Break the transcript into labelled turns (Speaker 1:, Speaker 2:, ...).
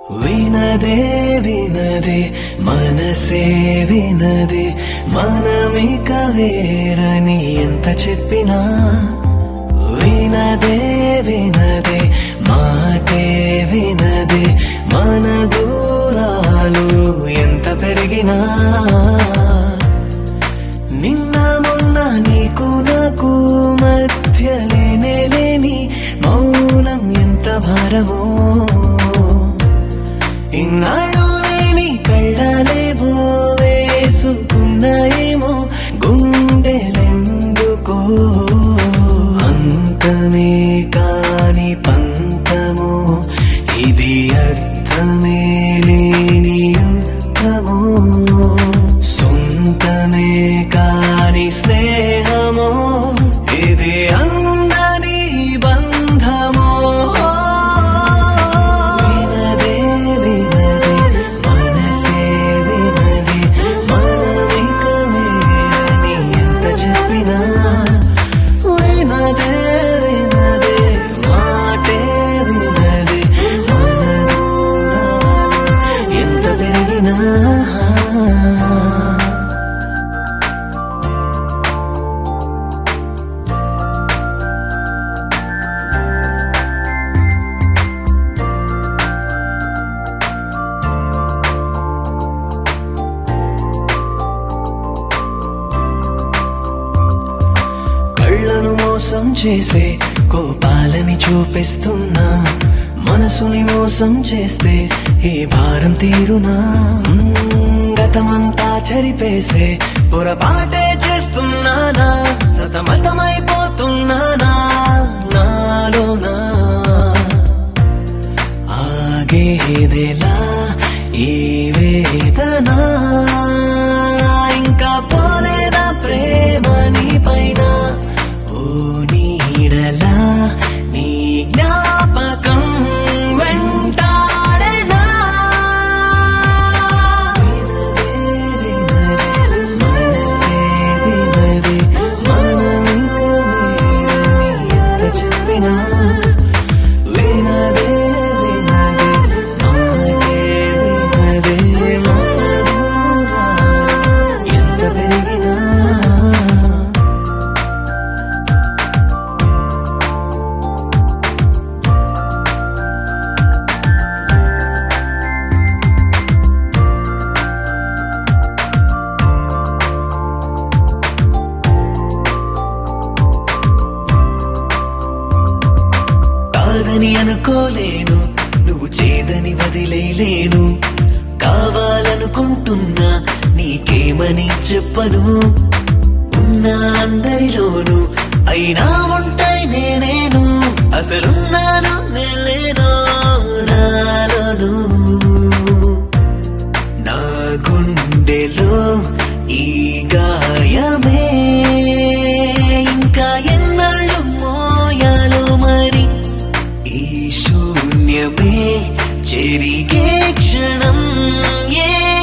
Speaker 1: వినదే వినదే మనసే వినదే మనమిక వేరని ఎంత చెప్పినా వినదే వినదే మాటే వినదే మన దూరాలు ఎంత పెరిగినా నిన్న మొన్న నీకు నాకు మధ్య లేని మౌనం ఎంత భారమో ఇన్నాళ్ళు లేని కళ్ళలేవో వేసుకున్నాయేమో గుండెలెందుకో అంతమే కాని పంతమో ఇది అర్థమే లేని యుద్ధమో సొంతమే కాని స్నేహమో ఇది అందని బంధమో మోసం చేసే కోపాలని చూపిస్తున్నా మనసుని మోసం చేస్తే ఈ భారం తీరునా గతమంతా చరిపేసే పొరపాటే చేస్తున్నానా సతమతమైపోతున్నానా నాలోనా ఆగేదెలా ఈ వేదన ఇంకా పోలేదా ప్రేమ నీ పైన నీడలా నీ జ్ఞాపకం వెంటాడేనా మనసే వినదే మనమిక వేరని ఎంత చెప్పినా వినదే వినదే మాటే వినదే మన దూరాలు ఎంత పెరిగినా కాదని అనుకోలేను నువ్వు చేదని వదిలేలేను కావాలనుకుంటున్నా నీకేమని చెప్పను ఉన్న అందరిలోను అయినా ఉంటాయి నేనేను అసలున్నాను నేలేను నాలోను నా గుండెలో ఈ గాయమే ఇంకా ఎన్నాళ్ళు మోయాలో మరి ఈ శూన్యమే చెరిగే క్షణం ఏ